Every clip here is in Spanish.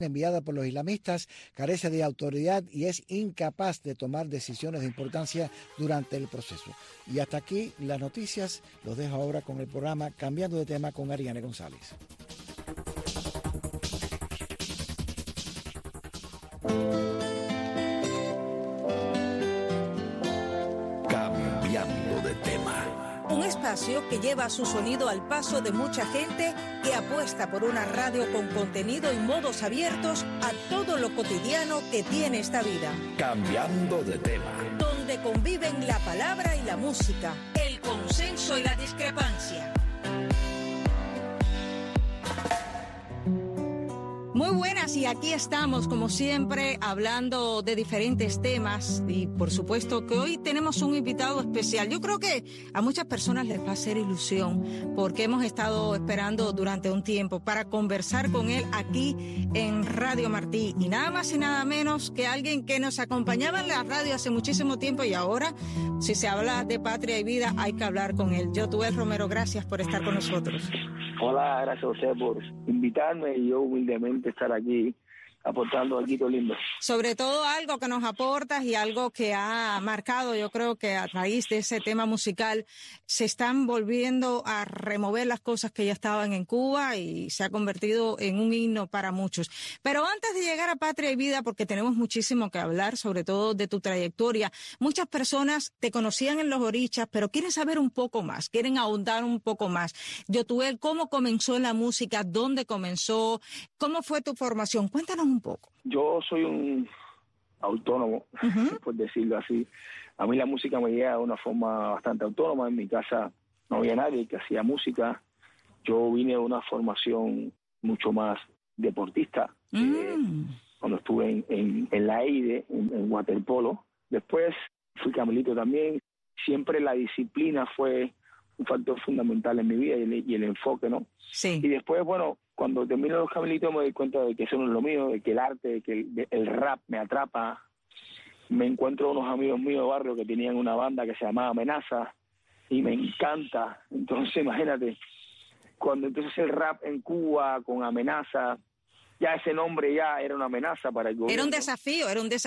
enviada por los islamistas, carece de autoridad y es incapaz de tomar decisiones de importancia durante el proceso. Y hasta aquí las noticias. Los dejo ahora con el programa Cambiando de Tema con Ariane González. Cambiando de Tema. Un espacio que lleva su sonido al paso de mucha gente que apuesta por una radio con contenido y modos abiertos a todo lo cotidiano que tiene esta vida. Cambiando de Tema. Donde conviven la palabra y la música, el consenso y la discrepancia. Muy buenas, y aquí estamos, como siempre, hablando de diferentes temas y por supuesto que hoy tenemos un invitado especial. Yo creo que a muchas personas les va a hacer ilusión porque hemos estado esperando durante un tiempo para conversar con él aquí en Radio Martí, y nada más y nada menos que alguien que nos acompañaba en la radio hace muchísimo tiempo, y ahora, si se habla de patria y vida, hay que hablar con él. Yotuel Romero, gracias por estar con nosotros. Hola, gracias a usted por invitarme y yo humildemente estar aquí aportando algo lindo. Sobre todo algo que nos aportas y algo que ha marcado, yo creo que a raíz de ese tema musical se están volviendo a remover las cosas que ya estaban en Cuba y se ha convertido en un himno para muchos. Pero antes de llegar a Patria y Vida, porque tenemos muchísimo que hablar, sobre todo de tu trayectoria, muchas personas te conocían en los Orichas, pero quieren saber un poco más, quieren ahondar un poco más. Yotuel, ¿cómo comenzó en la música? ¿Dónde comenzó? ¿Cómo fue tu formación? Cuéntanos un poco. Yo soy un autónomo, por decirlo así. A mí la música me llega de una forma bastante autónoma. En mi casa no había nadie que hacía música. Yo vine de una formación mucho más deportista. Cuando estuve en la AIDE, en waterpolo. Después fui camelito también. Siempre la disciplina fue un factor fundamental en mi vida y el enfoque, ¿no? Sí. Y después, bueno, cuando termino los camelitos me doy cuenta de que eso no es lo mío, de que el arte, de que el rap me atrapa. Me encuentro unos amigos míos de barrio que tenían una banda que se llamaba Amenaza y me encanta. Entonces, imagínate, cuando empezó el rap en Cuba con Amenaza, ya ese nombre ya era una amenaza para el gobierno. Era un desafío,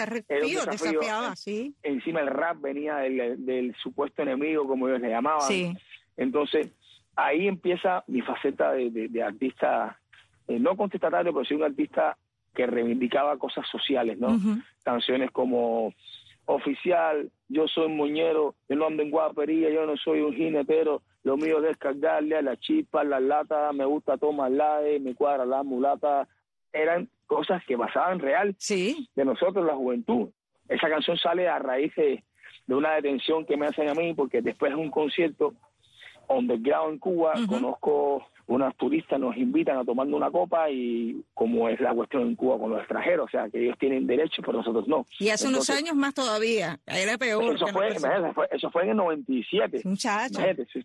desafiaba, sí. Encima el rap venía del supuesto enemigo, como ellos le llamaban. Sí. Entonces, ahí empieza mi faceta de artista, no contestatario, pero sí un artista que reivindicaba cosas sociales, ¿no? Canciones como Oficial, Yo soy moñero, yo no ando en guapería, yo no soy un jinetero, lo mío es descargarle a la chispa, las latas, me gusta tomar me cuadra la mulata. Eran cosas que pasaban real de nosotros, la juventud. Esa canción sale a raíz de una detención que me hacen a mí, porque después de un concierto underground en Cuba, conozco unas turistas, nos invitan a tomar una copa, y como es la cuestión en Cuba con los extranjeros, o sea, que ellos tienen derecho, pero nosotros no. Y hace unos años más todavía, era peor. Eso fue en el 97. Muchacho.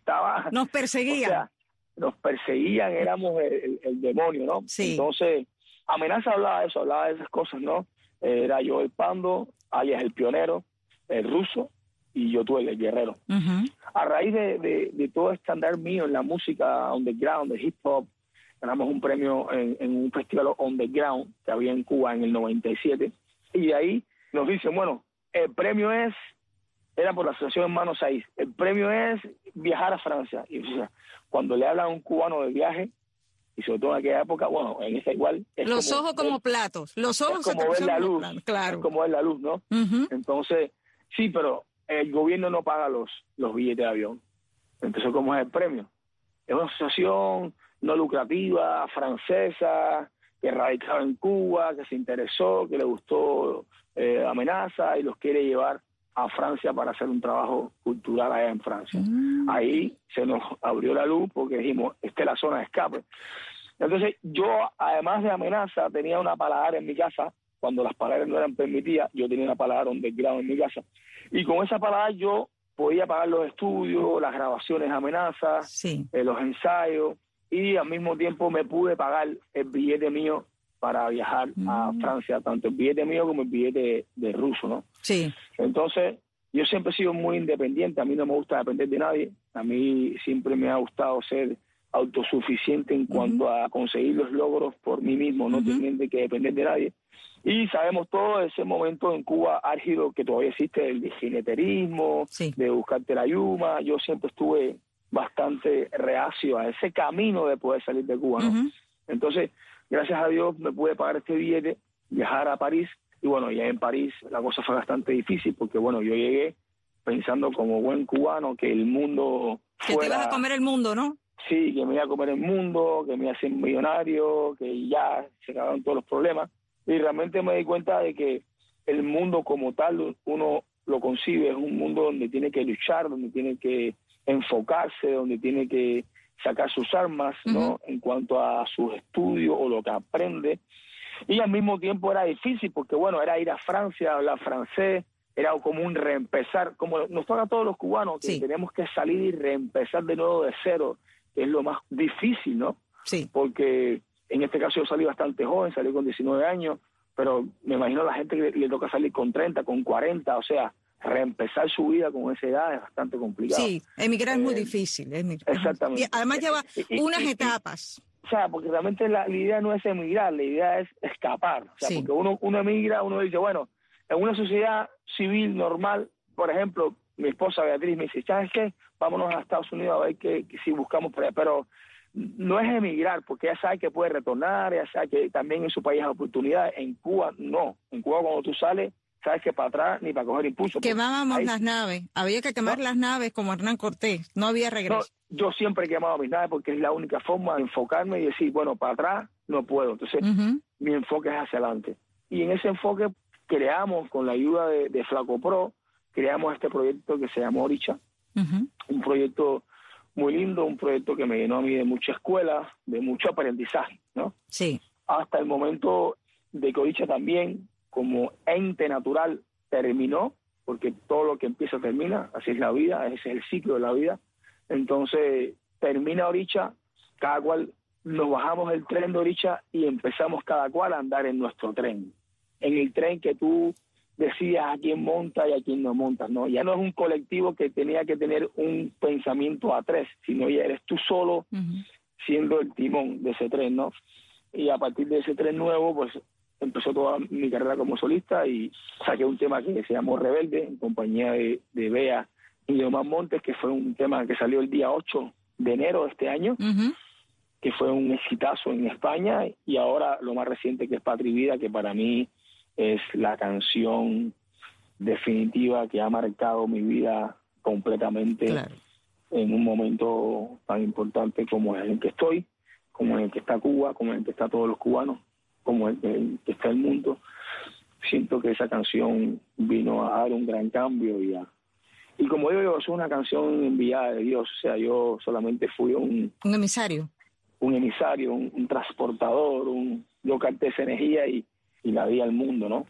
Nos perseguían. O sea, nos perseguían, éramos el demonio, ¿no? Sí. Entonces, Amenaza hablaba de esas cosas, ¿no? Era yo el Pando, alias el Pionero, el Ruso, y Yotuel, el Guerrero. A raíz de todo este andar mío en la música underground, de hip hop, ganamos un premio en un festival underground que había en Cuba en el 97, y de ahí nos dicen, bueno, el premio era por la Asociación Hermanos Saiz, el premio es viajar a Francia. Y o sea, cuando le hablan a un cubano de viaje, y sobre todo en aquella época, bueno, en esa igual... Los ojos como platos, los ojos es como ver la luz, claro. Es como ver la luz, ¿no? Entonces, sí, pero el gobierno no paga los billetes de avión. Entonces, ¿cómo es el premio? Es una asociación no lucrativa, francesa, que radicaba en Cuba, que se interesó, que le gustó Amenaza y los quiere llevar a Francia para hacer un trabajo cultural allá en Francia. Ahí se nos abrió la luz porque dijimos, esta es la zona de escape. Entonces yo, además de Amenaza, tenía una paladar en mi casa. Cuando las paladares no eran permitidas, yo tenía una paladar underground en mi casa. Y con esa paladar yo podía pagar los estudios, las grabaciones de Amenaza, los ensayos, y al mismo tiempo me pude pagar el billete mío para viajar a Francia, tanto el billete mío como el billete de ruso, ¿no? Sí. Entonces, yo siempre he sido muy independiente, a mí no me gusta depender de nadie, a mí siempre me ha gustado ser autosuficiente en cuanto a conseguir los logros por mí mismo, no teniendo que depender de nadie. Y sabemos todo ese momento en Cuba álgido que todavía existe, el jineterismo, de buscarte la yuma. Yo siempre estuve bastante reacio a ese camino de poder salir de Cuba, ¿no? Entonces, gracias a Dios me pude pagar este billete, viajar a París, y bueno, ya en París la cosa fue bastante difícil, porque bueno, yo llegué pensando como buen cubano que el mundo fuera... Que te ibas a comer el mundo, ¿no? Sí, que me iba a comer el mundo, que me iba a hacer millonario, que ya se acabaron todos los problemas. Y realmente me di cuenta de que el mundo como tal, uno lo concibe, es un mundo donde tiene que luchar, donde tiene que enfocarse, donde tiene que sacar sus armas, ¿no? En cuanto a sus estudios o lo que aprende. Y al mismo tiempo era difícil porque, bueno, era ir a Francia, hablar francés, era como un reempezar, como nos toca a todos los cubanos, que tenemos que salir y reempezar de nuevo de cero, que es lo más difícil, ¿no? Sí. Porque en este caso yo salí bastante joven, salí con 19 años, pero me imagino a la gente que le toca salir con 30, con 40, o sea, reempezar su vida con esa edad es bastante complicado. Sí, emigrar es muy difícil. Exactamente. Y además lleva unas etapas. O sea, porque realmente la idea no es emigrar, la idea es escapar. O sea, porque uno emigra, uno dice, bueno, en una sociedad civil normal, por ejemplo, mi esposa Beatriz me dice, ¿sabes qué? Vámonos a Estados Unidos a ver que si buscamos por allá. Pero no es emigrar, porque ella sabe que puede retornar, ella sabe que también en su país hay oportunidades. En Cuba, no. En Cuba, cuando tú sales, sabes que para atrás ni para coger impulso. Quemábamos las naves. Había que quemar las naves como Hernán Cortés. No había regreso. No, yo siempre he quemado mis naves porque es la única forma de enfocarme y decir, bueno, para atrás no puedo. Entonces, mi enfoque es hacia adelante. Y en ese enfoque creamos, con la ayuda de Flaco Pro, creamos este proyecto que se llama Oricha. Un proyecto muy lindo, un proyecto que me llenó a mí de mucha escuela, de mucho aprendizaje, ¿no? Sí. Hasta el momento de que Oricha también, como ente natural, terminó, porque todo lo que empieza termina, así es la vida, ese es el ciclo de la vida. Entonces, termina Oricha, cada cual nos bajamos del tren de Oricha y empezamos cada cual a andar en nuestro tren. En el tren que tú decidas a quién monta y a quién no montas, ¿no? Ya no es un colectivo que tenía que tener un pensamiento a tres, sino ya eres tú solo siendo el timón de ese tren, ¿no? Y a partir de ese tren nuevo, pues empezó toda mi carrera como solista y saqué un tema que se llamó Rebelde, en compañía de Bea y de Omar Montes, que fue un tema que salió el día 8 de enero de este año, que fue un exitazo en España, y ahora lo más reciente, que es Patria y Vida, que para mí es la canción definitiva que ha marcado mi vida completamente en un momento tan importante como es el que estoy, como en el que está Cuba, como en el que está todos los cubanos, como en el que está el mundo. Siento que esa canción vino a dar un gran cambio y como digo yo, es una canción enviada de Dios. O sea, yo solamente fui un emisario. Un emisario, un transportador, yo canté esa energía y la di al mundo, ¿no?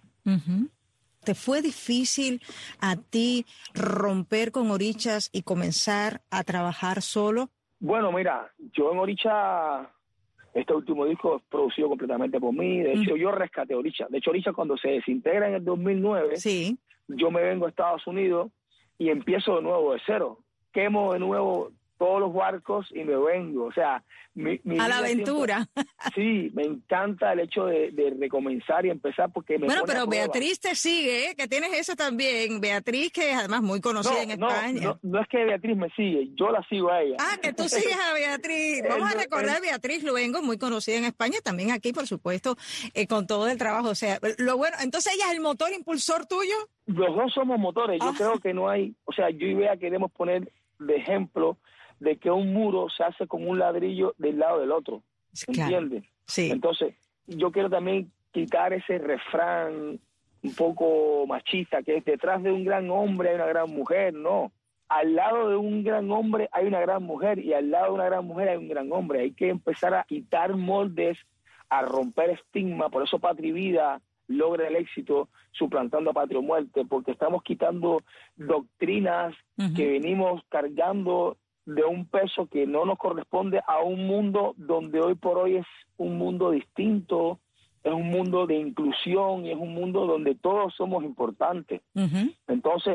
¿Te fue difícil a ti romper con Orichas y comenzar a trabajar solo? Bueno, mira, yo en Oricha, este último disco es producido completamente por mí. De hecho, yo rescaté Oricha. De hecho, Oricha, cuando se desintegra en el 2009, yo me vengo a Estados Unidos y empiezo de nuevo de cero. Quemo de nuevo todos los barcos y me vengo. O sea, mi a la aventura. Sí, me encanta el hecho de recomenzar y empezar porque me Bueno, pone pero a prueba. Beatriz te sigue, que tienes eso también. Beatriz, que es además muy conocida en España. No es que Beatriz me sigue, yo la sigo a ella. Ah, que tú sigues a Beatriz. Vamos a recordar a Beatriz Luengo, muy conocida en España, también aquí, por supuesto, con todo el trabajo. O sea, lo bueno, entonces ella es el motor impulsor tuyo. Los dos somos motores. Yo creo que no hay, o sea, yo y Bea queremos poner de ejemplo de que un muro se hace con un ladrillo del lado del otro, ¿entiendes? Sí. Entonces, yo quiero también quitar ese refrán un poco machista, que es detrás de un gran hombre hay una gran mujer. No, al lado de un gran hombre hay una gran mujer, y al lado de una gran mujer hay un gran hombre. Hay que empezar a quitar moldes, a romper estigma. Por eso Patria y Vida logra el éxito suplantando a Patria o Muerte, porque estamos quitando doctrinas que venimos cargando de un peso que no nos corresponde a un mundo donde hoy por hoy es un mundo distinto, es un mundo de inclusión y es un mundo donde todos somos importantes. Entonces,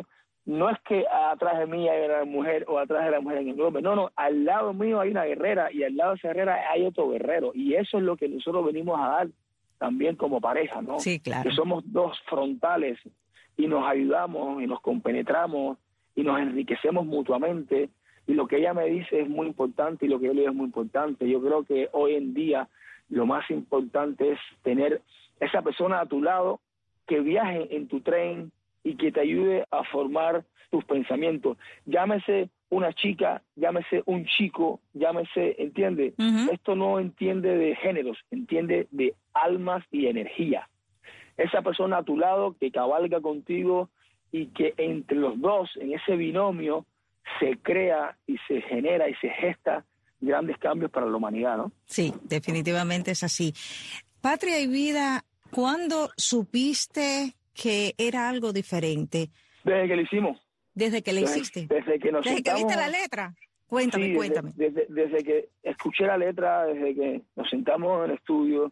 no es que atrás de mí hay una mujer o atrás de la mujer en el hombre, no, al lado mío hay una guerrera y al lado de esa guerrera hay otro guerrero, y eso es lo que nosotros venimos a dar también como pareja, ¿no? Sí, claro. Que somos dos frontales y nos ayudamos y nos compenetramos y nos enriquecemos mutuamente, y lo que ella me dice es muy importante y lo que yo le digo es muy importante. Yo creo que hoy en día lo más importante es tener esa persona a tu lado que viaje en tu tren y que te ayude a formar tus pensamientos. Llámese una chica, llámese un chico, llámese, ¿entiende? Uh-huh. Esto no entiende de géneros, entiende de almas y energía. Esa persona a tu lado que cabalga contigo y que entre los dos, en ese binomio, se crea y se genera y se gesta grandes cambios para la humanidad, ¿no? Sí, definitivamente es así. Patria y Vida, ¿cuándo supiste que era algo diferente? Desde que lo hicimos. ¿Desde que le hiciste? Desde que nos ¿Desde sentamos, que viste la letra? Cuéntame, sí, cuéntame. Desde que escuché la letra, desde que nos sentamos en el estudio,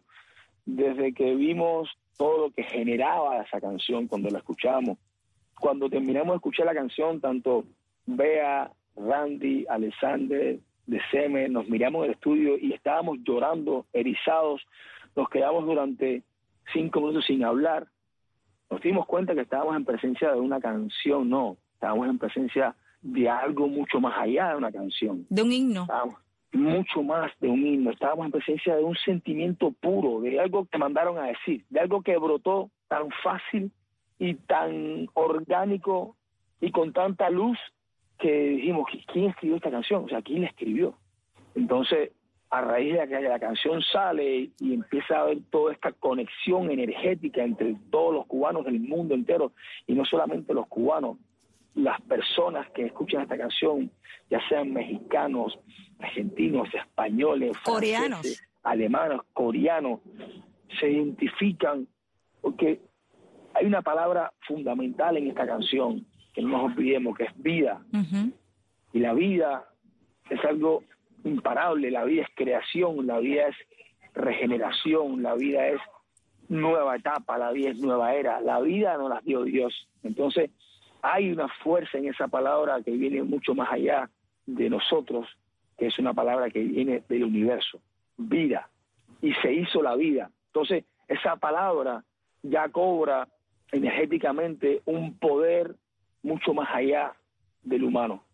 desde que vimos todo lo que generaba esa canción cuando la escuchamos. Cuando terminamos de escuchar la canción, tanto Bea, Randy, Alexander, de Seme, nos miramos en el estudio y estábamos llorando, erizados. Nos quedamos durante 5 minutos sin hablar. Nos dimos cuenta que estábamos en presencia de una canción, no. Estábamos en presencia de algo mucho más allá de una canción. De un himno. Estábamos mucho más de un himno. Estábamos en presencia de un sentimiento puro, de algo que mandaron a decir, de algo que brotó tan fácil y tan orgánico y con tanta luz que dijimos, ¿quién escribió esta canción? O sea, ¿quién la escribió? Entonces, a raíz de que la canción sale y empieza a haber toda esta conexión energética entre todos los cubanos del mundo entero, y no solamente los cubanos, las personas que escuchan esta canción, ya sean mexicanos, argentinos, españoles, coreanos, franceses, alemanes, coreanos, se identifican porque hay una palabra fundamental en esta canción, que no nos olvidemos, que es vida. Uh-huh. Y la vida es algo imparable, la vida es creación, la vida es regeneración, la vida es nueva etapa, la vida es nueva era, la vida nos la dio Dios. Entonces hay una fuerza en esa palabra que viene mucho más allá de nosotros, que es una palabra que viene del universo, vida, y se hizo la vida. Entonces esa palabra ya cobra energéticamente un poder mucho más allá del humano.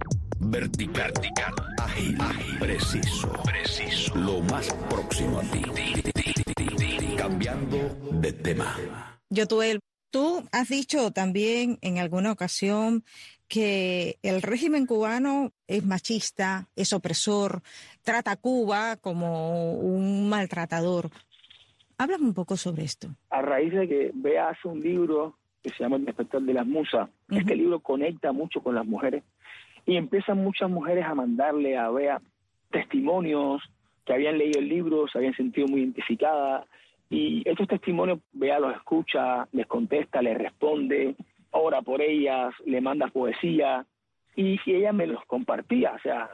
Vertical, ágil, preciso, lo más próximo a ti. Cambiando de tema. Yotuel, tú has dicho también en alguna ocasión que el régimen cubano es machista, es opresor, trata a Cuba como un maltratador. Háblame un poco sobre esto. A raíz de que Bea hace un libro que se llama El despertar de las musas, uh-huh. Este libro conecta mucho con las mujeres y empiezan muchas mujeres a mandarle a Bea testimonios que habían leído el libro, se habían sentido muy identificadas, y estos testimonios Bea los escucha, les contesta, les responde, ora por ellas, le manda poesía, y ella me los compartía. O sea,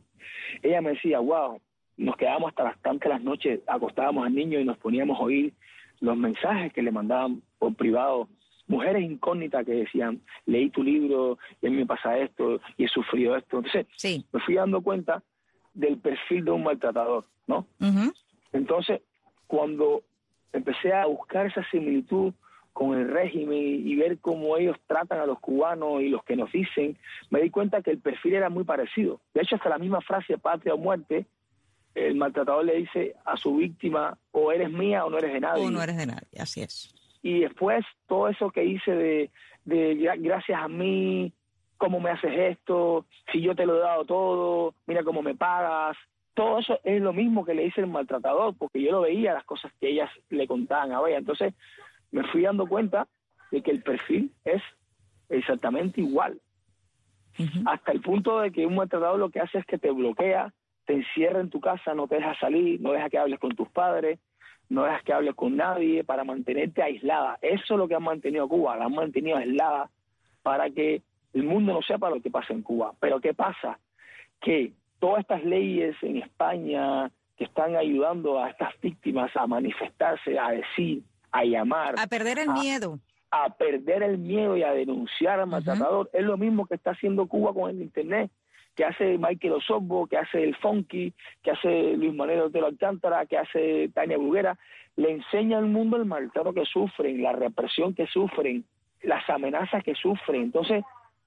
ella me decía, wow, nos quedábamos hasta las tantas las noches, acostábamos al niño y nos poníamos a oír los mensajes que le mandaban por privado, mujeres incógnitas que decían, leí tu libro y a mí me pasa esto y he sufrido esto. Entonces sí. Me fui dando cuenta del perfil de un maltratador, ¿no? Uh-huh. Entonces, cuando empecé a buscar esa similitud con el régimen y ver cómo ellos tratan a los cubanos y los que nos dicen, me di cuenta que el perfil era muy parecido. De hecho, hasta la misma frase, patria o muerte, el maltratador le dice a su víctima, o eres mía o no eres de nadie. O no eres de nadie, así es. Y después todo eso que hice de gracias a mí, cómo me haces esto, si yo te lo he dado todo, mira cómo me pagas, todo eso es lo mismo que le dice el maltratador, porque yo lo veía, las cosas que ellas le contaban a Bea. Entonces me fui dando cuenta de que el perfil es exactamente igual. Uh-huh. Hasta el punto de que un maltratador lo que hace es que te bloquea, te encierra en tu casa, no te deja salir, no deja que hables con tus padres, no dejas que hables con nadie, para mantenerte aislada. Eso es lo que han mantenido a Cuba, la han mantenido aislada para que el mundo no sepa lo que pasa en Cuba. Pero ¿qué pasa? Que todas estas leyes en España que están ayudando a estas víctimas a manifestarse, a decir, a llamar, a perder el miedo, a perder el miedo y a denunciar al maltratador. Es lo mismo que está haciendo Cuba con el Internet, que hace Michael Osorbo, que hace el Funky, que hace Luis Manuel Otero Alcántara, que hace Tania Bruguera. Le enseña al mundo el maltrato que sufren, la represión que sufren, las amenazas que sufren. Entonces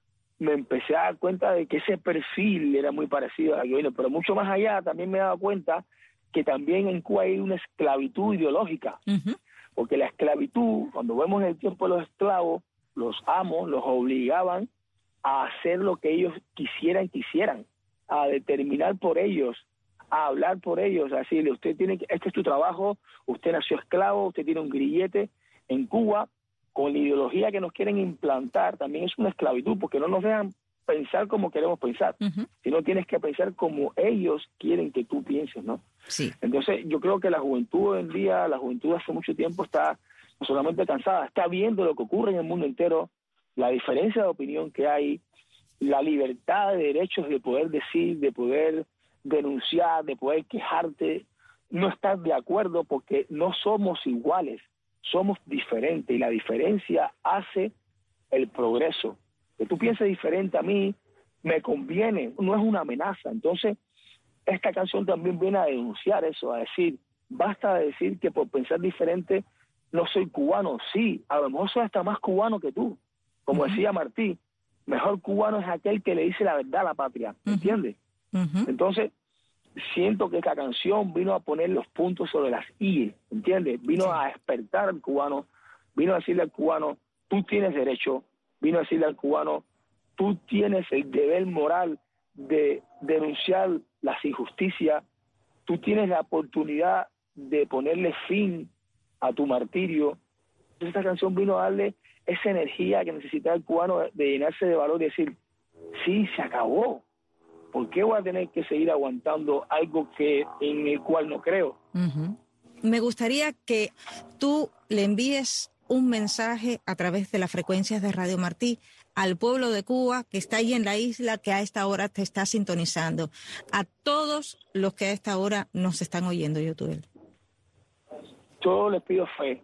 me empecé a dar cuenta de que ese perfil era muy parecido al gobierno, pero mucho más allá también me he dado cuenta que también en Cuba hay una esclavitud ideológica, porque la esclavitud, cuando vemos el tiempo de los esclavos, los amos los obligaban a hacer lo que ellos quisieran, a determinar por ellos, a hablar por ellos, a decirle, usted tiene que, este es tu trabajo, usted nació esclavo, usted tiene un grillete. En Cuba, con la ideología que nos quieren implantar, también es una esclavitud, porque no nos dejan pensar como queremos pensar, sino tienes que pensar como ellos quieren que tú pienses, ¿no? Sí. Entonces, yo creo que la juventud hoy en día, la juventud hace mucho tiempo está no solamente cansada, está viendo lo que ocurre en el mundo entero, la diferencia de opinión que hay, la libertad de derechos de poder decir, de poder denunciar, de poder quejarte, no estar de acuerdo porque no somos iguales, somos diferentes y la diferencia hace el progreso. Que tú pienses diferente a mí me conviene, no es una amenaza. Entonces, esta canción también viene a denunciar eso, a decir, basta de decir que por pensar diferente no soy cubano. Sí, a lo mejor soy hasta más cubano que tú. Como decía Martí, mejor cubano es aquel que le dice la verdad a la patria, ¿entiendes? Entonces, siento que esta canción vino a poner los puntos sobre las i, ¿entiendes? Vino a despertar al cubano, vino a decirle al cubano, tú tienes derecho, vino a decirle al cubano, tú tienes el deber moral de denunciar las injusticias, tú tienes la oportunidad de ponerle fin a tu martirio. Entonces esta canción vino a darle esa energía que necesitaba el cubano de llenarse de valor y decir, sí, se acabó. ¿Por qué voy a tener que seguir aguantando algo que en el cual no creo? Me gustaría que tú le envíes un mensaje a través de las frecuencias de Radio Martí al pueblo de Cuba que está ahí en la isla, que a esta hora te está sintonizando, a todos los que a esta hora nos están oyendo, Yotuel. Yo les pido fe,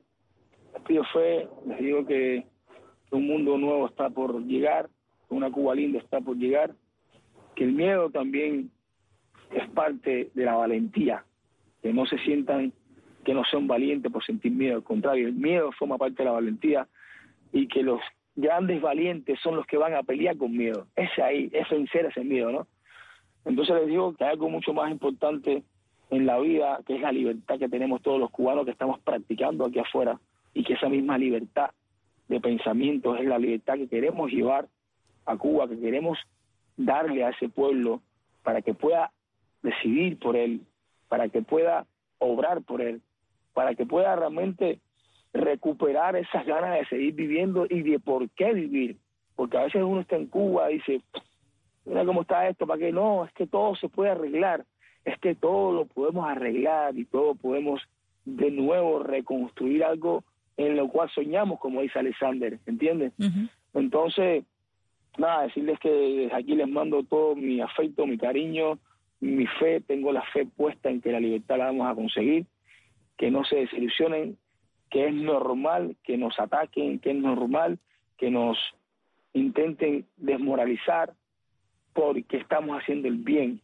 les digo que un mundo nuevo está por llegar, una Cuba linda está por llegar, que el miedo también es parte de la valentía, que no se sientan, que no son valientes por sentir miedo, al contrario, el miedo forma parte de la valentía y que los grandes valientes son los que van a pelear con miedo, es vencer ese miedo, ¿no? Entonces les digo que hay algo mucho más importante en la vida, que es la libertad que tenemos todos los cubanos que estamos practicando aquí afuera, y que esa misma libertad de pensamiento es la libertad que queremos llevar a Cuba, que queremos darle a ese pueblo para que pueda decidir por él, para que pueda obrar por él, para que pueda realmente recuperar esas ganas de seguir viviendo y de por qué vivir. Porque a veces uno está en Cuba y dice, mira cómo está esto, ¿para qué? No, es que todo se puede arreglar, es que todo lo podemos arreglar y todo podemos de nuevo reconstruir algo en lo cual soñamos, como dice Alexander, ¿entiendes? Entonces, nada, decirles que desde aquí les mando todo mi afecto, mi cariño, mi fe, tengo la fe puesta en que la libertad la vamos a conseguir, que no se desilusionen, que es normal que nos ataquen, que es normal que nos intenten desmoralizar porque estamos haciendo el bien.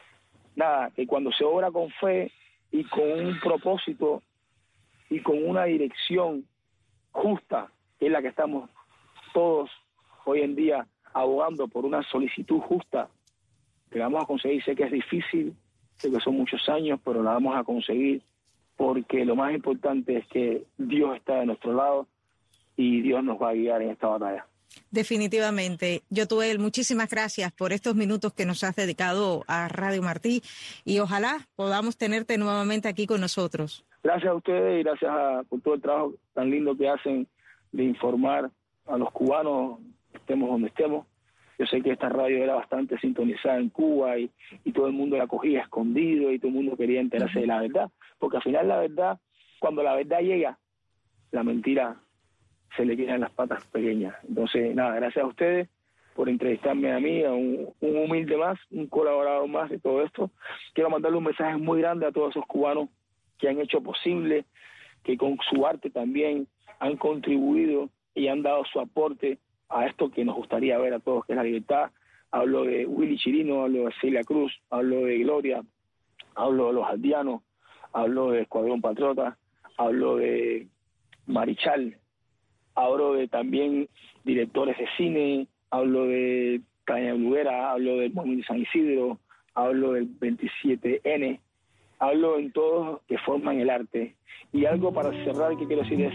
Nada, que cuando se obra con fe y con un propósito y con una dirección justa, que es la que estamos todos hoy en día abogando por una solicitud justa, que la vamos a conseguir. Sé que es difícil, sé que son muchos años, pero la vamos a conseguir porque lo más importante es que Dios está de nuestro lado y Dios nos va a guiar en esta batalla. Definitivamente. Yotuel, muchísimas gracias por estos minutos que nos has dedicado a Radio Martí y ojalá podamos tenerte nuevamente aquí con nosotros. Gracias a ustedes y gracias por todo el trabajo tan lindo que hacen de informar a los cubanos, estemos donde estemos. Yo sé que esta radio era bastante sintonizada en Cuba y todo el mundo la cogía escondido y todo el mundo quería enterarse de la verdad, porque al final la verdad, cuando la verdad llega, la mentira se le quedan las patas pequeñas. Entonces, nada, gracias a ustedes por entrevistarme a mí, a un humilde más, un colaborador más de todo esto. Quiero mandarle un mensaje muy grande a todos esos cubanos que han hecho posible, que con su arte también han contribuido y han dado su aporte a esto que nos gustaría ver a todos, que es la libertad. Hablo de Willy Chirino, hablo de Celia Cruz, hablo de Gloria, hablo de los aldeanos, hablo de Escuadrón Patriota, hablo de Marichal, hablo de también directores de cine, hablo de Caña Bruguera, hablo del Movimiento San Isidro, hablo del 27N, hablo en todos que forman el arte. Y algo para cerrar que quiero decir es,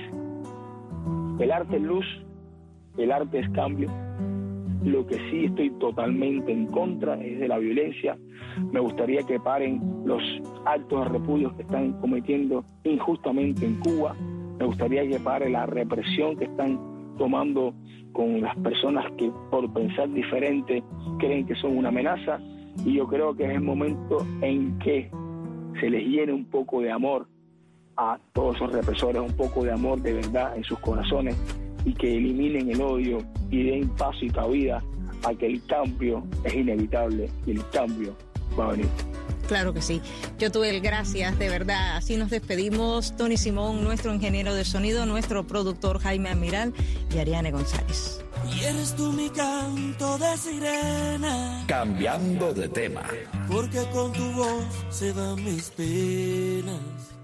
el arte es luz, el arte es cambio. Lo que sí estoy totalmente en contra es de la violencia. Me gustaría que paren los actos de repudio que están cometiendo injustamente en Cuba. Me gustaría que pare la represión que están tomando con las personas que por pensar diferente creen que son una amenaza. Y yo creo que es el momento en que se les llene un poco de amor a todos esos represores, un poco de amor de verdad en sus corazones, y que eliminen el odio y den paso y cabida a que el cambio es inevitable y el cambio va a venir. Claro que sí. Yo tuve el gracias, de verdad. Así nos despedimos. Tony Simón, nuestro ingeniero de sonido, nuestro productor Jaime Amiral y Ariane González. Y eres tú mi canto de sirena. Cambiando de tema. Porque con tu voz se van mis penas.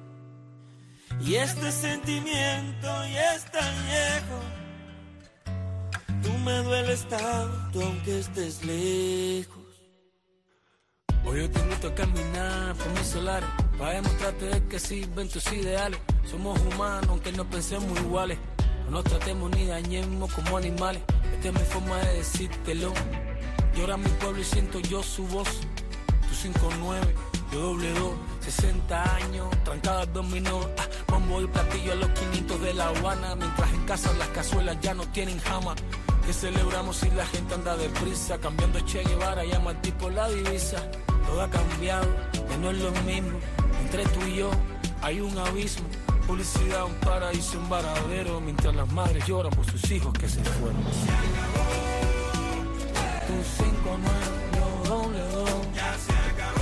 Y este sentimiento ya es tan viejo. Tú me dueles tanto aunque estés lejos. Hoy yo te invito a caminar por mis solares para demostrarte que sirven tus ideales. Somos humanos aunque no pensemos iguales. No nos tratemos ni dañemos como animales. Esta es mi forma de decírtelo. Llora mi pueblo y siento yo su voz. Tú 5'9", yo doble 2, 60 años, trancada al dominó. Bombo y platillo a los 500 de La Habana. Mientras en casa las cazuelas ya no tienen jama. Que celebramos si la gente anda deprisa. Cambiando Che Guevara, llama al tipo la divisa. Todo ha cambiado, ya no es lo mismo. Entre tú y yo hay un abismo. Publicidad, un paraíso, un varadero. Mientras las madres lloran por sus hijos que se fueron. Se acabó. Tu 5'9", yo doble 2. Ya se acabó.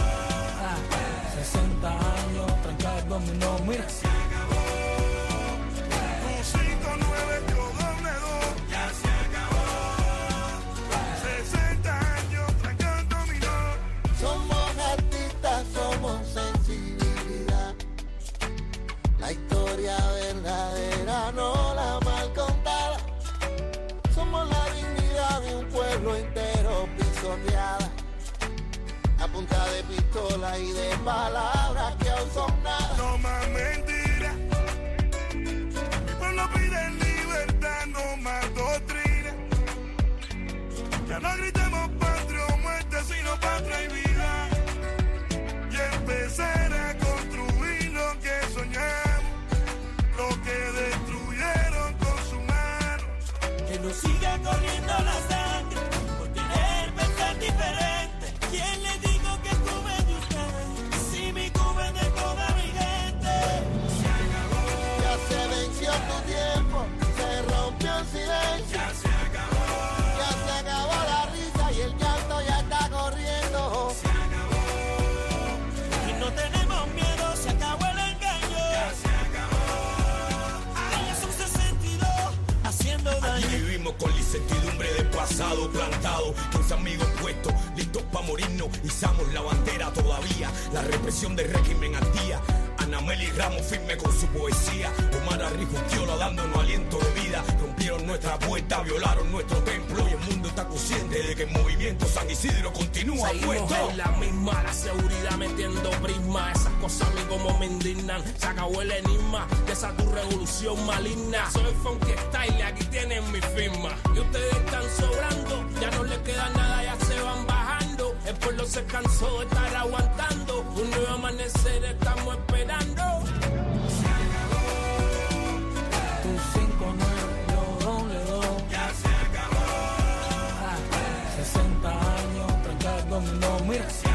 60 años, trancada el dominó, mira. Se acabó. Tu 5'9", yo doble 2. Ya se acabó. 60 años, trancada el dominó. Somos artistas, somos sensibilidad. La historia verdadera, no la mal contada. Somos la dignidad de un pueblo entero pisoteada. A punta de pistola y de palabras que aún son nada. No más mentiras. Mi pueblo pide libertad, no más doctrina. Ya no gritemos patria o muerte, sino patria y vida. Y empezar a construir lo que soñamos, lo que destruyeron con sus manos. Que nos siga corriendo la sangre por querer pensar diferente. ¿Quién le digo que Cuba es de ustedes? Si mi Cuba es de toda mi gente. Se acabó. Ya se venció tu tiempo, se rompió el silencio. Ya se acabó. Ya se acabó la risa y el llanto ya está corriendo. Se acabó. Y no tenemos miedo, se acabó el engaño. Ya se acabó. Ahí es un 62 haciendo daño. Aquí vivimos con la incertidumbre del pasado plantado. 15 amigos puestos, listos para morirnos. Izamos la bandera todavía. La represión del régimen al día. Ana Meli Ramos firme con su poesía. Omar Arrigustiola dándonos aliento de vida. Rompieron nuestra puerta, violaron nuestro templo. Y el mundo está consciente de que el movimiento San Isidro continúa puesto. Seguimos en la misma, la seguridad metiendo prisma. Esas cosas a mí como me indignan. Se acabó el enigma de esa tu revolución maligna. Soy Funky Style y aquí tienen mi firma. Y ustedes están sobrando, ya no les queda nada, ya se van bajando. El pueblo se cansó de estar aguantando. Un nuevo amanecer estamos esperando. Se acabó. Tu 5'9", yo doble 2. Ya se acabó. 60 años, trancada el dominó, mira.